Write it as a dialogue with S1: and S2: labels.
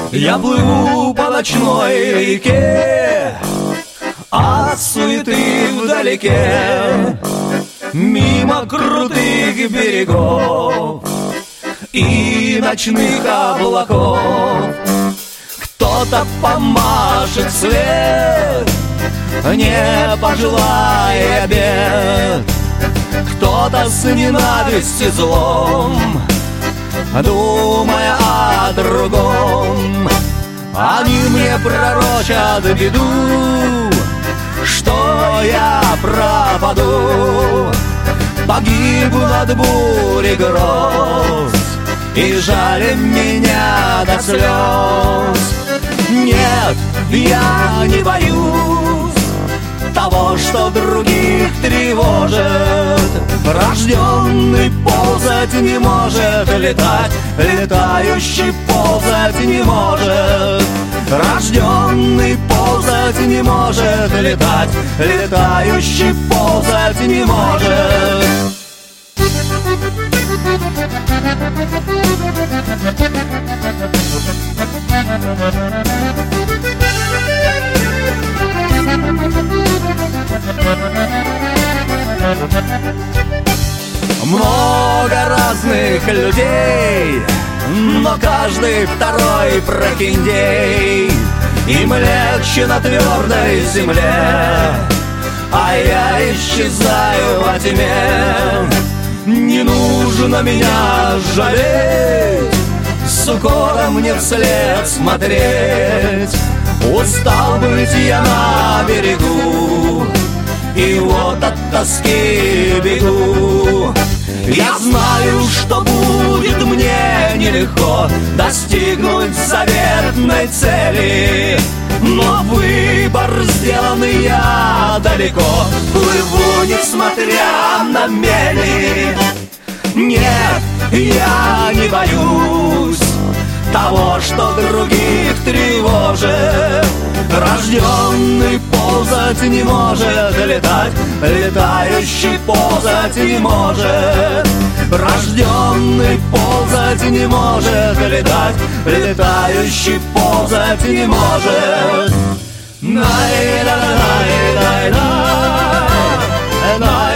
S1: Я плыву по ночной реке, от суеты вдалеке, мимо крутых берегов и ночных облаков. Кто-то помашет вслед, не пожелая бед, кто-то с ненавистью злом, думая о другом. Они мне пророчат беду, что я пропаду, погибу от бури гроз, и жаль меня до слез. Нет, я не боюсь того, что других тревожит. Рожденный ползать не может, летать, летающий ползать не может. Рожденный ползать не может, летать, летающий ползать не может. Много разных людей, но каждый второй прохиндей. Им легче на твердой земле, а я исчезаю во тьме. Не нужно меня жалеть, с укором мне вслед смотреть. Устал быть я на берегу, и вот от тоски бегу. Я знаю, что будет мне нелегко достигнуть заветной цели, но выбор сделанный я далеко, плыву, несмотря на мели. Нет, я не боюсь того, что других тревожит. Рожденный ползать не может, летать, летающий ползать не может. Рожденный ползать не может, летать, летающий ползать не может. Най-най-най-най-най.